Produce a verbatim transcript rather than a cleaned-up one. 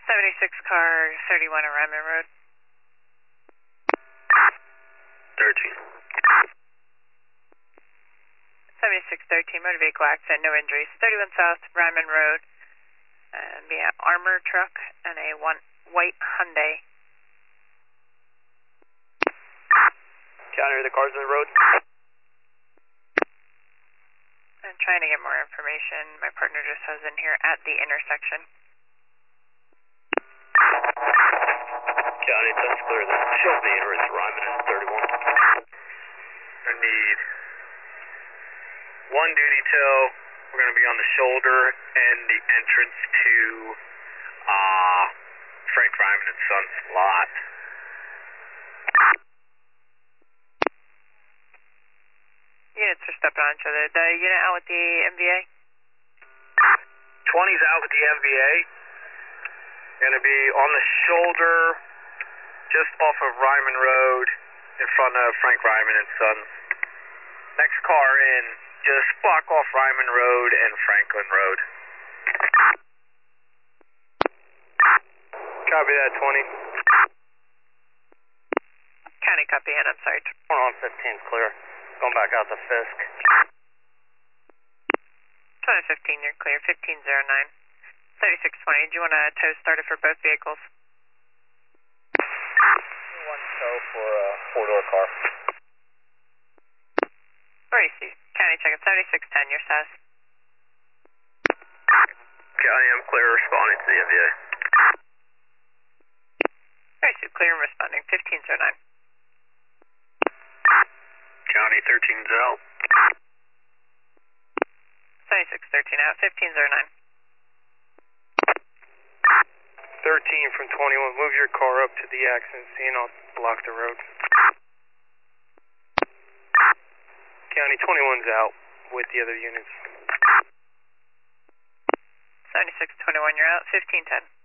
seventy-six car thirty-one on Ryman Road. thirteen. seventy-six thirteen, motor vehicle accident, no injuries. thirty-one South Ryman Road. And be an armor truck and a one white Hyundai. County, the cars on the road? I'm trying to get more information. My partner just has in here at the intersection. County, that's clear. The show meter is Ryman and thirty-one. I need one duty tow. We're going to be on the shoulder and the entrance to uh, Frank Ryman and Sons lot. Units are stepping on each other. The unit out with the M V A? twenty's out with the M V A. Going to be on the shoulder just off of Ryman Road in front of Frank Ryman and Sons. Next car in, just block off Ryman Road and Franklin Road. Copy that, twenty. County copy, and I'm sorry. We're on fifteen, clear. Going back out to Fisk. twenty fifteen, you're clear. fifteen oh nine. thirty-six twenty, do you want a tow started for both vehicles? One tow for a four-door car. Where you see? County checking seventy-six ten, your S A S. County, I'm clear responding to the M V A. Where you see? Clear and responding. fifteen oh nine. County, thirteen Zell. seventy-six thirteen out. fifteen oh nine. thirteen from twenty-one, move your car up to the accident scene. I'll block the road. County, twenty-one's out with the other units. seventy-six twenty-one, you're out. fifteen ten.